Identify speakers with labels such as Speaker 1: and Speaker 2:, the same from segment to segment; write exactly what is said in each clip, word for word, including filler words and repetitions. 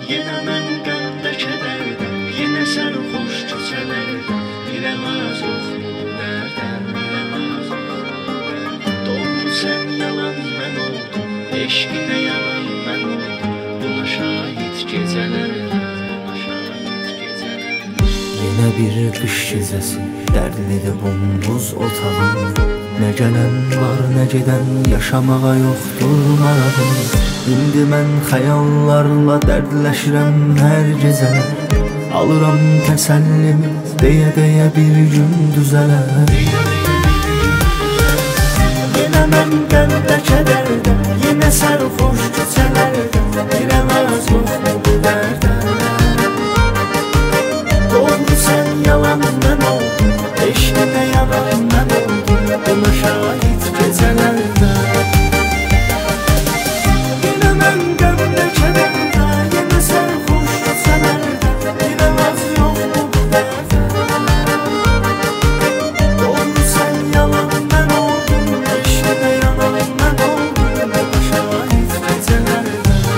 Speaker 1: Yenə mən qəmdə kədərdə, yenə sərxoş küçələrdə, bir əvəz yoxmu dərdən, bir əvəz yoxmu dərdən. Doğru sən yalan mən oldum, eşqinə yalan mən oldum, buna şahid gecələrdə, buna şahid gecələrdə.
Speaker 2: Yenə bir qış gecəsi, dərdlidir bombuz otağım. Nə gələn var, nə gedən, yaşamağa yoxdur marağım. İndi mən xəyallarla dərdləşirəm hər gecələr. Alıram təsəllimi, deyə-deyə bir gün düzələr.
Speaker 1: Yenə mən qəmdə kədərdə, yenə sərxoş küçələrdə, bir əvəz yoxmu bu dərdən. Doğru sən yalan mən oldum, eşqinə yalan mən oldum, buna şahid gecələrdə. Yenə mən qəmdə kədərdə, yenə sərxoş küçələrdə, bir əvəz yoxmu bu dərdən. Doğru sən yalan mən oldum, eşqinə yalan mən oldum, buna şahid gecələrdə.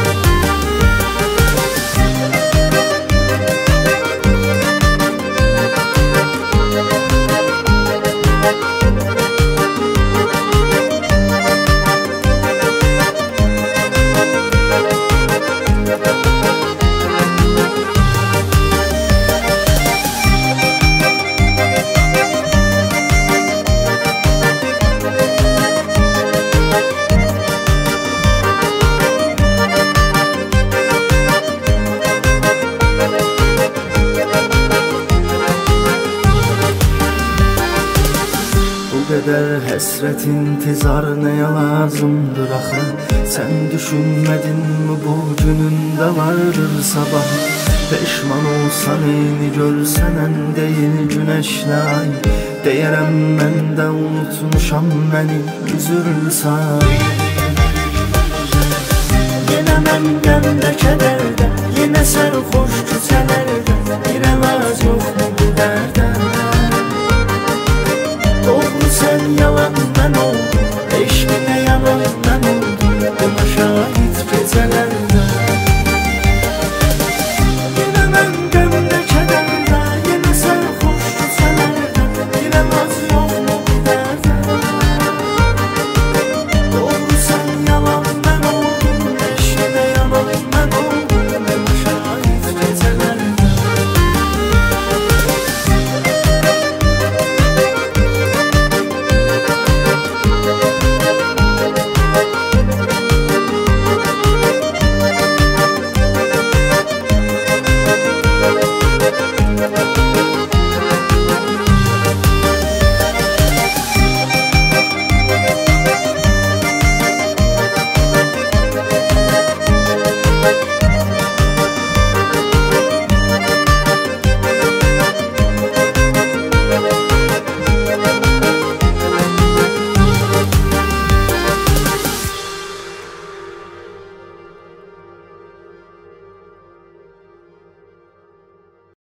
Speaker 2: Bu qədər həsrət intizar nəyə lazımdır axı? Sən düşünmədinmi bu günündə vardır sabah? Peşman olsan eyni görsənən deyil günəşlə ay. Deyərəm mən də unutmuşam məni, üzülsən.
Speaker 1: Yenə mən qəmdə kədərdə, yenə sərxoş